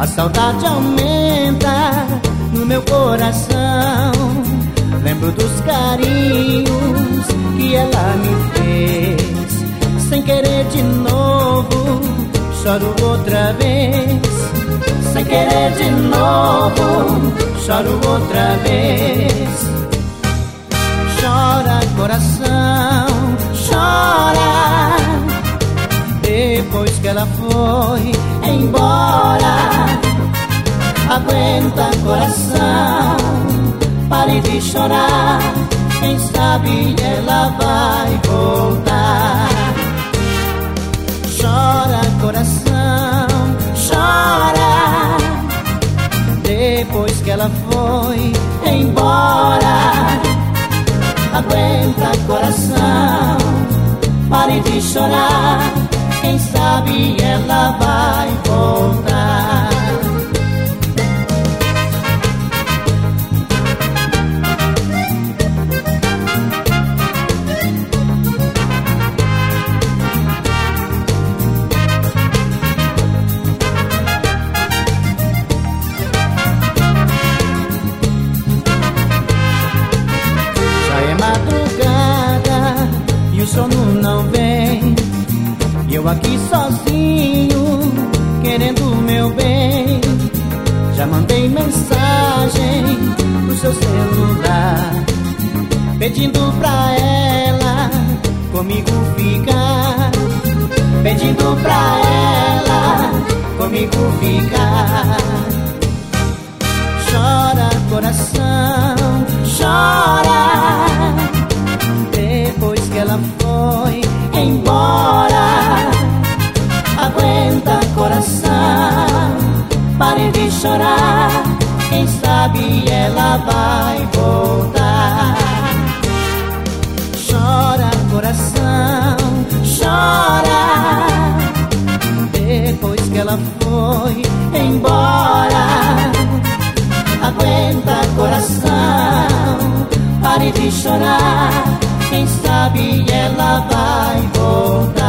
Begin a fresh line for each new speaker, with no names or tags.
saudade aumenta no meu coração. Lembro dos carinhos que ela me fez. Sem querer de novo, choro outra vez. Sem querer de novo, choro outra vez. Chora coração, chora. Depois que ela foi embora, aguenta coração, pare de chorar. Quem sabe ela vai voltar. Chora coração, chora. Depois que ela foi embora, aguenta coração, pare de chorar. Quem sabe ela vai voltar. Já é madrugada e o sono não vem. Eu aqui sozinho, querendo o meu bem. Já mandei mensagem pro seu celular, pedindo pra ela comigo ficar. Pedindo pra ela comigo ficar. Chora coração, chora. Depois que ela foi embora, aguenta coração, pare de chorar. Quem sabe ela vai voltar. Chora coração, chora. Depois que ela foi embora, aguenta coração, pare de chorar. Quem sabe ela vai voltar.